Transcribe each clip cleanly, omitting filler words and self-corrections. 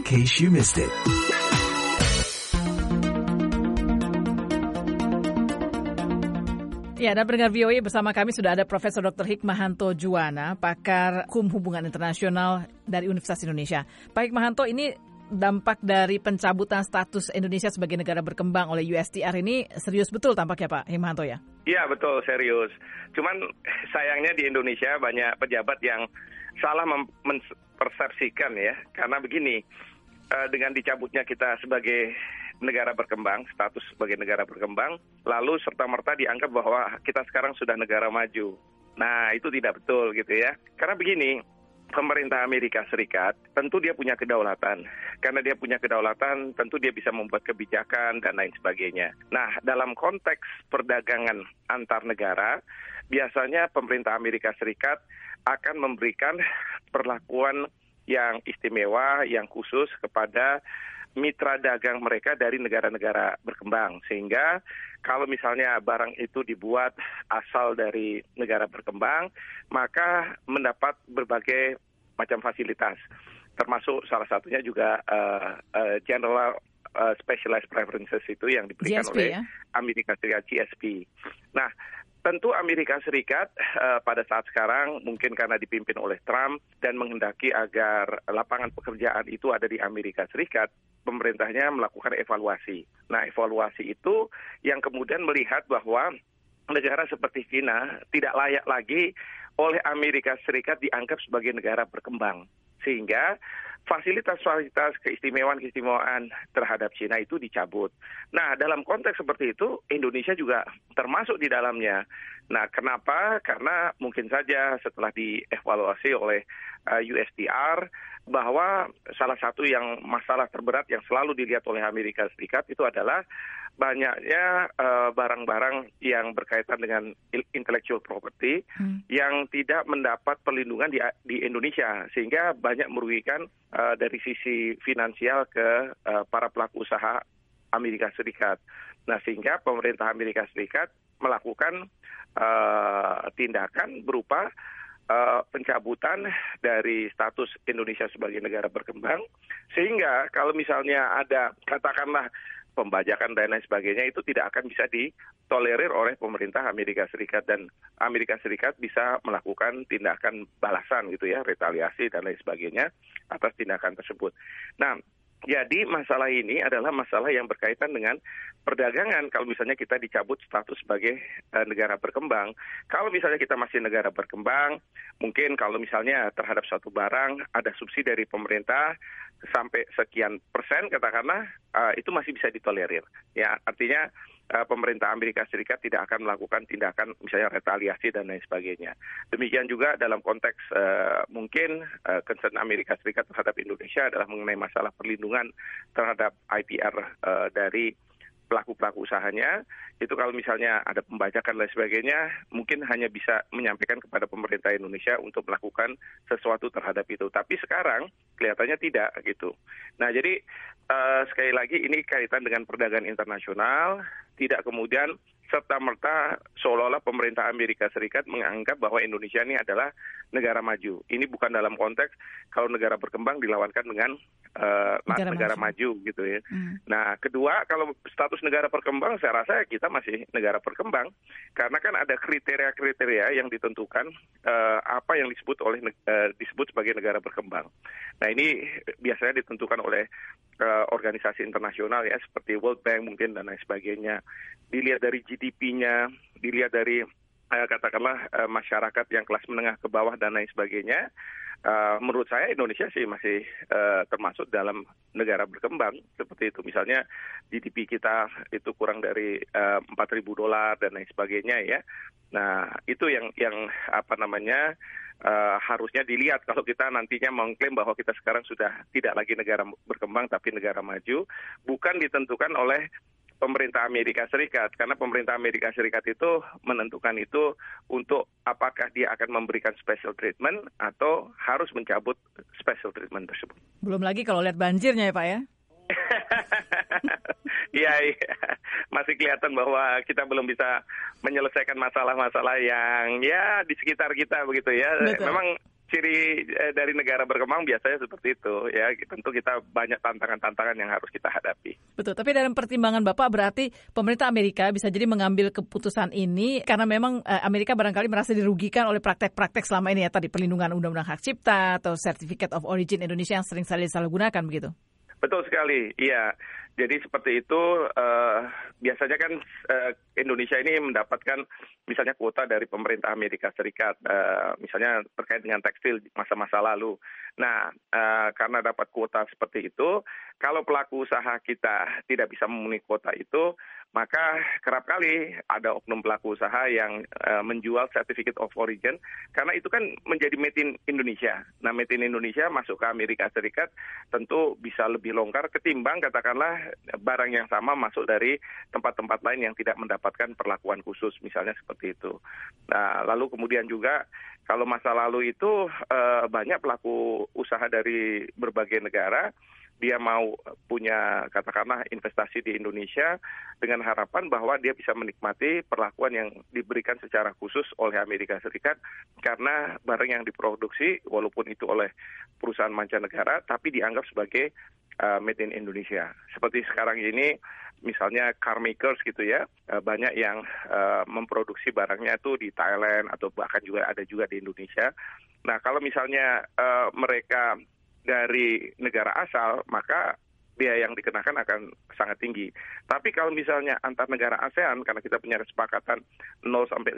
case you missed it. Ya, dan pendengar VOA bersama kami sudah ada Profesor Dr. Hikmahanto Juwana, pakar hukum hubungan internasional dari Universitas Indonesia. Pak Hikmahanto, ini dampak dari pencabutan status Indonesia sebagai negara berkembang oleh USTR ini serius betul tampaknya Pak Hikmahanto ya? Iya betul, serius. Cuman sayangnya di Indonesia banyak pejabat yang salah mempersepsikan ya. Karena begini, dengan dicabutnya kita sebagai negara berkembang, status sebagai negara berkembang, lalu serta-merta dianggap bahwa kita sekarang sudah negara maju. Nah, itu tidak betul gitu ya. Karena begini, pemerintah Amerika Serikat tentu dia punya kedaulatan. Karena dia punya kedaulatan, tentu dia bisa membuat kebijakan dan lain sebagainya. Nah, dalam konteks perdagangan antar negara, biasanya pemerintah Amerika Serikat akan memberikan perlakuan yang istimewa, yang khusus kepada mitra dagang mereka dari negara-negara berkembang. Sehingga kalau misalnya barang itu dibuat asal dari negara berkembang, maka mendapat berbagai macam fasilitas. Termasuk salah satunya juga General Specialized Preferences itu yang diberikan GSP, oleh ya? Amerika Serikat, GSP. Nah, tentu Amerika Serikat pada saat sekarang mungkin karena dipimpin oleh Trump dan menghendaki agar lapangan pekerjaan itu ada di Amerika Serikat, pemerintahnya melakukan evaluasi. Nah, evaluasi itu yang kemudian melihat bahwa negara seperti China tidak layak lagi oleh Amerika Serikat dianggap sebagai negara berkembang. Sehingga fasilitas-fasilitas keistimewaan terhadap China itu dicabut. Nah, dalam konteks seperti itu, Indonesia juga termasuk di dalamnya. Nah, kenapa? Karena mungkin saja setelah dievaluasi oleh USTR, bahwa salah satu yang masalah terberat yang selalu dilihat oleh Amerika Serikat itu adalah banyaknya barang-barang yang berkaitan dengan intellectual property yang tidak mendapat perlindungan di Indonesia, sehingga banyak merugikan dari sisi finansial ke para pelaku usaha Amerika Serikat. Nah, sehingga pemerintah Amerika Serikat melakukan tindakan berupa pencabutan dari status Indonesia sebagai negara berkembang, sehingga kalau misalnya ada katakanlah pembajakan dan lain sebagainya itu tidak akan bisa ditolerir oleh pemerintah Amerika Serikat, dan Amerika Serikat bisa melakukan tindakan balasan gitu ya, retaliasi dan lain sebagainya atas tindakan tersebut. Nah, jadi masalah ini adalah masalah yang berkaitan dengan perdagangan. Kalau misalnya kita dicabut status sebagai negara berkembang, kalau misalnya kita masih negara berkembang, mungkin kalau misalnya terhadap suatu barang ada subsidi dari pemerintah sampai sekian persen katakanlah, itu masih bisa ditolerir. Ya, artinya pemerintah Amerika Serikat tidak akan melakukan tindakan misalnya retaliasi dan lain sebagainya. Demikian juga dalam konteks mungkin concern Amerika Serikat terhadap Indonesia adalah mengenai masalah perlindungan terhadap IPR dari pelaku-pelaku usahanya. Itu kalau misalnya ada pembajakan dan lain sebagainya, mungkin hanya bisa menyampaikan kepada pemerintah Indonesia untuk melakukan sesuatu terhadap itu. Tapi sekarang kelihatannya tidak gitu. Nah, jadi sekali lagi ini kaitan dengan perdagangan internasional, tidak kemudian serta-merta seolah-olah pemerintah Amerika Serikat menganggap bahwa Indonesia ini adalah negara maju. Ini bukan dalam konteks kalau negara berkembang dilawankan dengan negara maju gitu ya. Nah, kedua, kalau status negara berkembang, saya rasa kita masih negara berkembang karena kan ada kriteria-kriteria yang ditentukan apa yang disebut sebagai negara berkembang. Nah, ini biasanya ditentukan oleh organisasi internasional ya, seperti World Bank mungkin dan lain sebagainya. Dilihat dari GDP-nya, dilihat dari katakanlah masyarakat yang kelas menengah ke bawah dan lain sebagainya. Menurut saya Indonesia sih masih termasuk dalam negara berkembang seperti itu. Misalnya GDP kita itu kurang dari $4.000 dan lain sebagainya ya. Nah, itu yang harusnya dilihat kalau kita nantinya mengklaim bahwa kita sekarang sudah tidak lagi negara berkembang tapi negara maju, bukan ditentukan oleh pemerintah Amerika Serikat, karena pemerintah Amerika Serikat itu menentukan itu untuk apakah dia akan memberikan special treatment atau harus mencabut special treatment tersebut. Belum lagi kalau lihat banjirnya ya Pak ya? Iya, masih kelihatan bahwa kita belum bisa menyelesaikan masalah-masalah yang ya di sekitar kita begitu ya. Betul. Memang ciri dari negara berkembang biasanya seperti itu ya. Tentu kita banyak tantangan-tantangan yang harus kita hadapi. Betul, tapi dalam pertimbangan Bapak berarti pemerintah Amerika bisa jadi mengambil keputusan ini karena memang Amerika barangkali merasa dirugikan oleh praktek-praktek selama ini ya, tadi perlindungan undang-undang hak cipta atau Certificate of Origin Indonesia yang sering sekali disalahgunakan begitu. Betul sekali, iya. Jadi seperti itu, biasanya kan Indonesia ini mendapatkan misalnya kuota dari pemerintah Amerika Serikat, misalnya terkait dengan tekstil masa-masa lalu. Nah, karena dapat kuota seperti itu, kalau pelaku usaha kita tidak bisa memenuhi kuota itu, maka kerap kali ada oknum pelaku usaha yang menjual Certificate of Origin, karena itu kan menjadi made in Indonesia. Nah, made in Indonesia masuk ke Amerika Serikat tentu bisa lebih longgar ketimbang katakanlah barang yang sama masuk dari tempat-tempat lain yang tidak mendapatkan perlakuan khusus, misalnya seperti itu. Nah, lalu kemudian juga kalau masa lalu itu banyak pelaku usaha dari berbagai negara, dia mau punya katakanlah investasi di Indonesia dengan harapan bahwa dia bisa menikmati perlakuan yang diberikan secara khusus oleh Amerika Serikat karena barang yang diproduksi walaupun itu oleh perusahaan mancanegara tapi dianggap sebagai made in Indonesia. Seperti sekarang ini misalnya car makers gitu ya, banyak yang memproduksi barangnya itu di Thailand atau bahkan juga ada juga di Indonesia. Nah, kalau misalnya mereka dari negara asal, maka biaya yang dikenakan akan sangat tinggi. Tapi kalau misalnya antar negara ASEAN, karena kita punya kesepakatan 0-5%,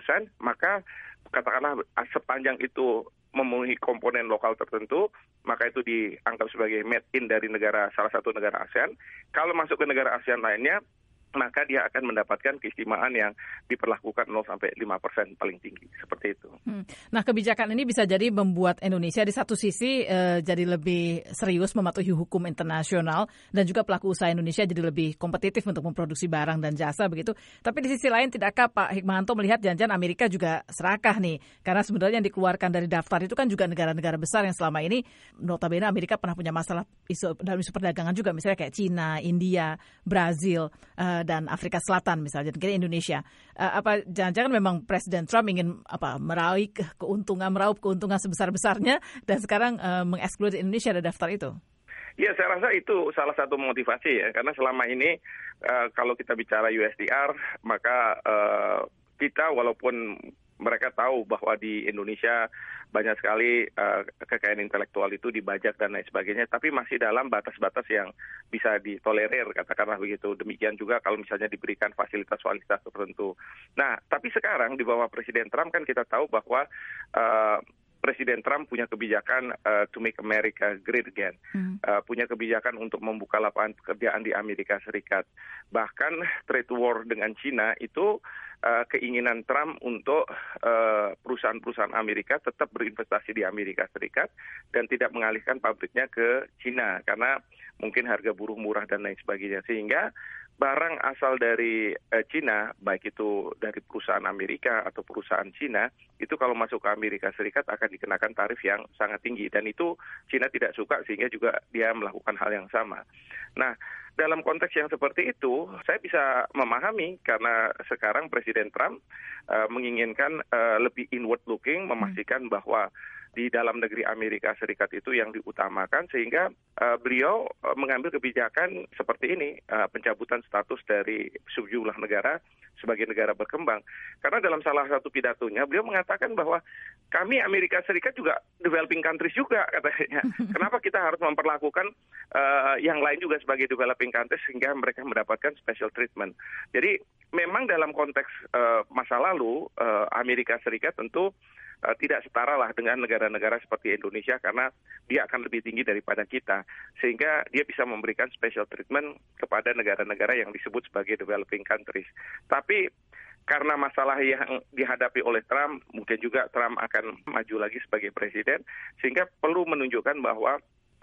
maka katakanlah sepanjang itu memenuhi komponen lokal tertentu, maka itu dianggap sebagai made in dari salah satu negara ASEAN. Kalau masuk ke negara ASEAN lainnya, maka dia akan mendapatkan keistimewaan yang diperlakukan 0-5% paling tinggi, seperti itu. Nah, kebijakan ini bisa jadi membuat Indonesia di satu sisi jadi lebih serius mematuhi hukum internasional dan juga pelaku usaha Indonesia jadi lebih kompetitif untuk memproduksi barang dan jasa begitu. Tapi di sisi lain tidakkah Pak Hikmahanto melihat jangan-jangan Amerika juga serakah nih? Karena sebenarnya yang dikeluarkan dari daftar itu kan juga negara-negara besar yang selama ini notabene Amerika pernah punya masalah dalam isu perdagangan juga, misalnya kayak Cina, India, Brazil, dan Afrika Selatan misalnya, dan kira Indonesia. Apa jangan-jangan memang Presiden Trump ingin meraup keuntungan sebesar-besarnya dan sekarang mengeksklud Indonesia dari daftar itu? Ya, saya rasa itu salah satu motivasi ya, karena selama ini kalau kita bicara USTR, maka kita walaupun mereka tahu bahwa di Indonesia banyak sekali kekayaan intelektual itu dibajak dan lain sebagainya, tapi masih dalam batas-batas yang bisa ditolerir, katakanlah begitu. Demikian juga kalau misalnya diberikan fasilitas-fasilitas tertentu. Nah, tapi sekarang di bawah Presiden Trump kan kita tahu bahwa Presiden Trump punya kebijakan to make America great again, punya kebijakan untuk membuka lapangan pekerjaan di Amerika Serikat. Bahkan trade war dengan Cina itu keinginan Trump untuk perusahaan-perusahaan Amerika tetap berinvestasi di Amerika Serikat dan tidak mengalihkan pabriknya ke Cina karena mungkin harga buruh murah dan lain sebagainya. Sehingga barang asal dari Cina, baik itu dari perusahaan Amerika atau perusahaan Cina, itu kalau masuk ke Amerika Serikat akan dikenakan tarif yang sangat tinggi. Dan itu Cina tidak suka sehingga juga dia melakukan hal yang sama. Nah, dalam konteks yang seperti itu, saya bisa memahami karena sekarang Presiden Trump menginginkan lebih inward looking, memastikan bahwa di dalam negeri Amerika Serikat itu yang diutamakan sehingga beliau mengambil kebijakan seperti ini, pencabutan status dari sejumlah negara sebagai negara berkembang. Karena dalam salah satu pidatonya beliau mengatakan bahwa kami Amerika Serikat juga developing countries juga katanya. Kenapa kita harus memperlakukan yang lain juga sebagai developing countries sehingga mereka mendapatkan special treatment. Jadi memang dalam konteks masa lalu Amerika Serikat tentu tidak setara lah dengan negara-negara seperti Indonesia karena dia akan lebih tinggi daripada kita. Sehingga dia bisa memberikan special treatment kepada negara-negara yang disebut sebagai developing countries. Tapi karena masalah yang dihadapi oleh Trump, mungkin juga Trump akan maju lagi sebagai presiden, sehingga perlu menunjukkan bahwa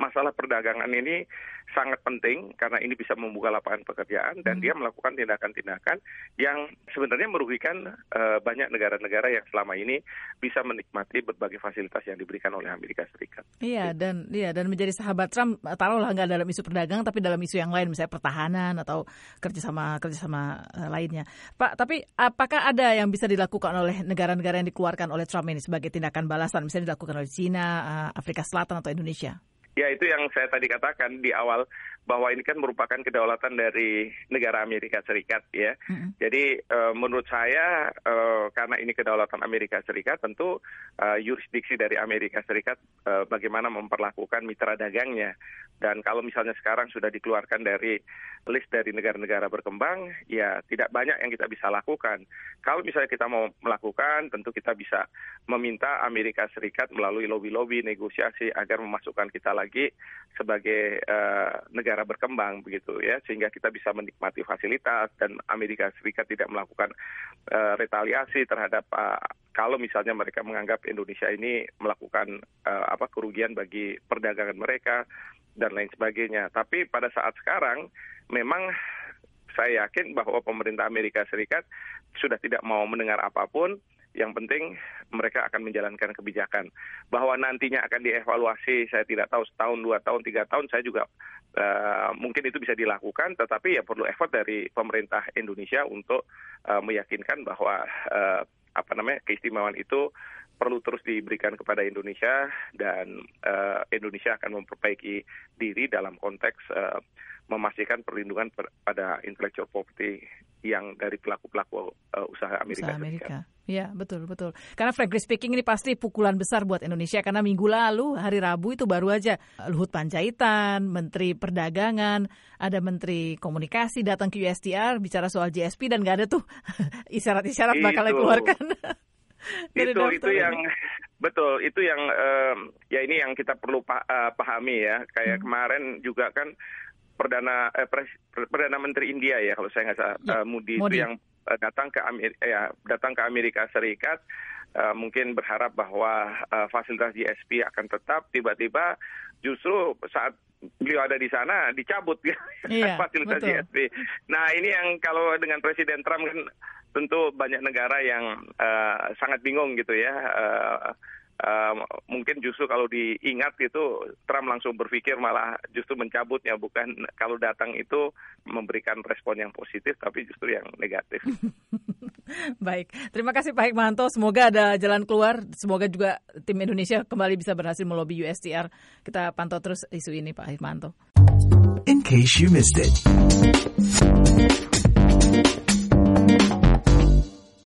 masalah perdagangan ini sangat penting karena ini bisa membuka lapangan pekerjaan dan dia melakukan tindakan-tindakan yang sebenarnya merugikan banyak negara-negara yang selama ini bisa menikmati berbagai fasilitas yang diberikan oleh Amerika Serikat. Iya, dan menjadi sahabat Trump, taruhlah nggak dalam isu perdagangan tapi dalam isu yang lain, misalnya pertahanan atau kerjasama lainnya. Pak, tapi apakah ada yang bisa dilakukan oleh negara-negara yang dikeluarkan oleh Trump ini sebagai tindakan balasan, misalnya dilakukan oleh China, Afrika Selatan atau Indonesia? Ya, itu yang saya tadi katakan di awal, bahwa ini kan merupakan kedaulatan dari negara Amerika Serikat ya. Jadi menurut saya karena ini kedaulatan Amerika Serikat, tentu yurisdiksi dari Amerika Serikat bagaimana memperlakukan mitra dagangnya. Dan kalau misalnya sekarang sudah dikeluarkan dari list dari negara-negara berkembang, ya tidak banyak yang kita bisa lakukan. Kalau misalnya kita mau melakukan, tentu kita bisa meminta Amerika Serikat melalui lobby-lobby negosiasi agar memasukkan kita lagi sebagai negara berkembang begitu ya, sehingga kita bisa menikmati fasilitas dan Amerika Serikat tidak melakukan retaliasi terhadap kalau misalnya mereka menganggap Indonesia ini melakukan kerugian bagi perdagangan mereka dan lain sebagainya. Tapi pada saat sekarang memang saya yakin bahwa pemerintah Amerika Serikat sudah tidak mau mendengar apapun. Yang penting mereka akan menjalankan kebijakan. Bahwa nantinya akan dievaluasi, saya tidak tahu 1 tahun, 2 tahun, 3 tahun, saya juga mungkin itu bisa dilakukan, tetapi ya perlu effort dari pemerintah Indonesia untuk meyakinkan bahwa keistimewaan itu perlu terus diberikan kepada Indonesia dan Indonesia akan memperbaiki diri dalam konteks memastikan perlindungan pada intellectual property yang dari pelaku-pelaku usaha Amerika Serikat. Ya, betul. Karena frankly speaking ini pasti pukulan besar buat Indonesia karena minggu lalu, hari Rabu itu baru aja Luhut Panjaitan, Menteri Perdagangan, ada Menteri Komunikasi datang ke USTR bicara soal GSP dan nggak ada tuh isyarat-isyarat bakal dikeluarkan. Itu yang betul, itu yang ya ini yang kita perlu pahami ya. Kayak kemarin juga kan Perdana Menteri India ya kalau saya nggak salah, Modi itu yang datang ke Amerika Serikat, mungkin berharap bahwa fasilitas GSP akan tetap, tiba-tiba justru saat beliau ada di sana dicabut fasilitas betul. GSP. Nah ini yang kalau dengan Presiden Trump kan tentu banyak negara yang sangat bingung gitu ya. Mungkin justru kalau diingat itu Trump langsung berpikir malah justru mencabutnya, bukan kalau datang itu memberikan respon yang positif tapi justru yang negatif. Baik, terima kasih Pak Hikmahanto, semoga ada jalan keluar, semoga juga tim Indonesia kembali bisa berhasil melobi USTR. Kita pantau terus isu ini Pak Hikmahanto. In case you missed it.